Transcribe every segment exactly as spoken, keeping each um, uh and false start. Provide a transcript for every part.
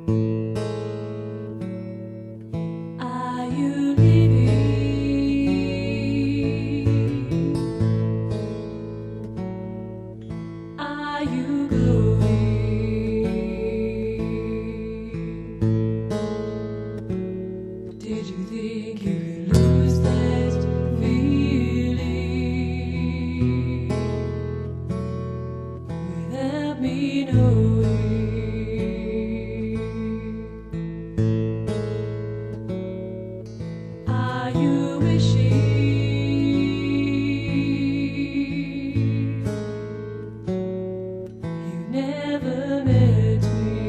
Are you leaving? Are you going? Did you think you could lose that feeling without me knowing? Are you wishing you never met me?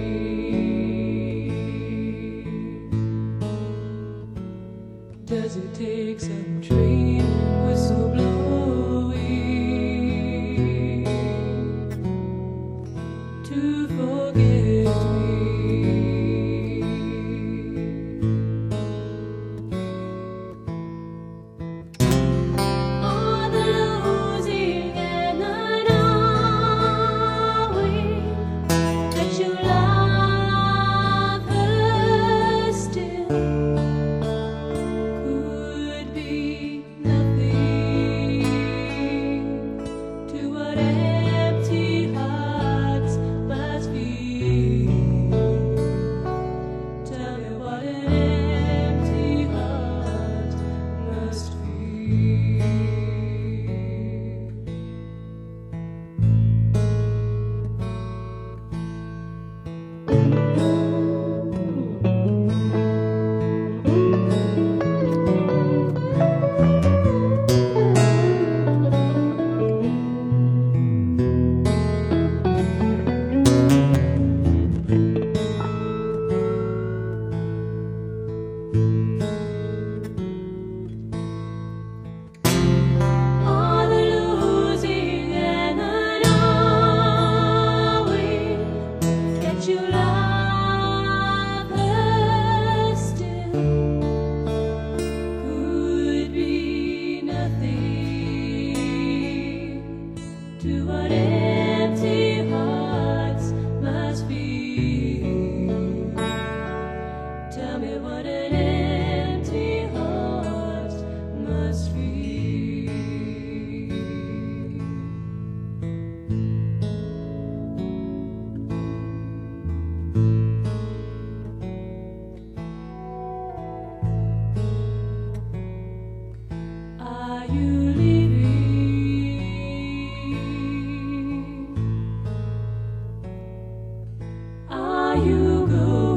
Does it take some train whistle blowing to forget me? All the losing and the knowing that you love her still could be nothing to what empty hearts must feel. Tell me what an empty heart must feel. All the losing and the knowing that you love her still could be nothing to what empty hearts must feel. Tell me what an empty heart must feel. Are you leaving? Are you going?